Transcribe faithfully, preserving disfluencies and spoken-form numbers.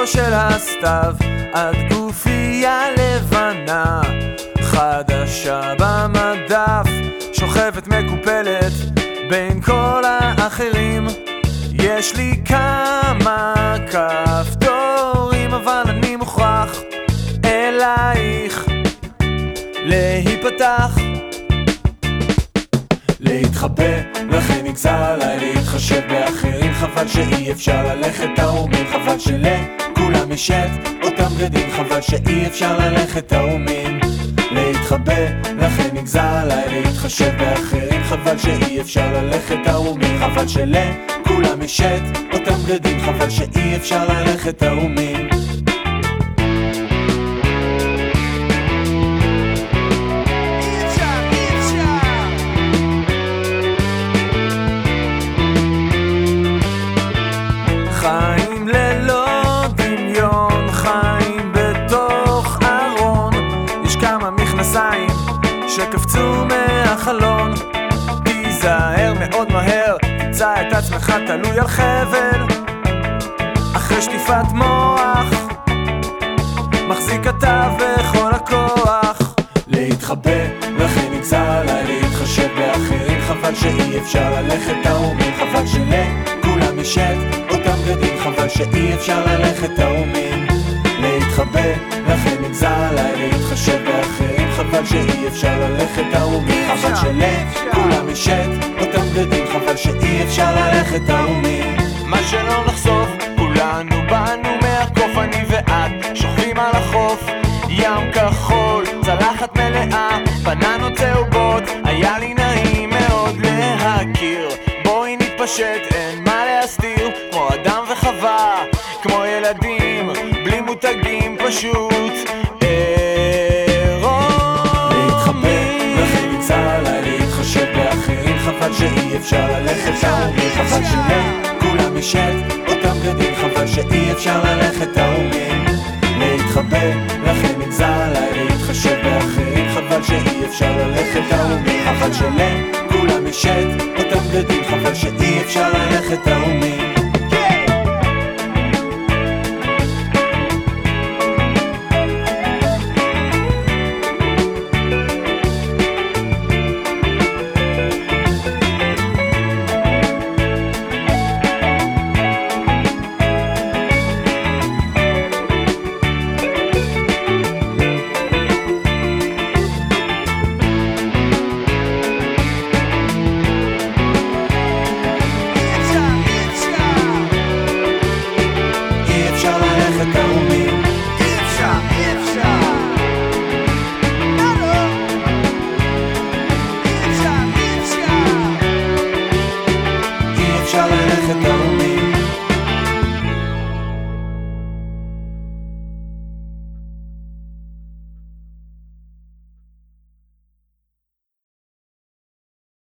של הסתיו עד גופייה לבנה חדשה במדף, שוכבת מקופלת בין כל האחרים. יש לי כמה כפתורים, אבל אני מוכרח אלייך להיפתח, להתחבא, לכן נגזר עליי להתחשב באחרים. חבל שאי אפשר ללכת תאומים, חבל שלכולם יש את אותם בגדים, חבל שאי אפשר ללכת תאומים. להתחבא, לכן נגזר עליי להתחשב באחרים. חבל שאי אפשר ללכת תאומים, חבל שלכולם יש את אותם בגדים, חבל שאי אפשר ללכת תאומים. חיים ללא דמיון, חיים בתוך ארון. יש כמה מכנסיים שקפצו מהחלון. תיזהר מאוד מהר, תמצא את עצמך תלוי על חבל. אחרי שטיפת מוח מחזיק אתה בכל הכוח. להתחבא, לכן נגזר עליי להתחשב באחרים. חבל שאי אפשר ללכת תאומים, חבל שלכולם יש את אותם בגדים, חבל שאי אפשר ללכת תאומים. להתחבא, לכן נגזר עליי להתחשב באחרים. חבל שאי אפשר ללכת תאומים, חבל שלכולם יש את אותם בגדים, חבל שאי אפשר ללכת תאומים. מה שלא נחשוף, כולנו באנו מהקוף, אני ואת שוכבים על החוף, ים כחול, צלחת מלאה, בננות צהובות, היה לי נעים מאוד להכיר. בואי נתפשט, אין מה להסתיר, כמו אדם וחווה, כמו ילדים, בלי מותגים, פשוט עירום. להתחבא, לכן נגזר עליי להתחשב באחרים. חבל שאי אפשר ללכת תאומים, חבל שלכולם יש את אותם בגדים, חבל שאי אפשר ללכת תאומים. להתחבא, לכן נגזר עליי להתחשב באחרים. חבל שאי אפשר ללכת תאומים, חבל שלכולם יש את אותם בגדים, חבל שאי אפשר ללכת תאומים.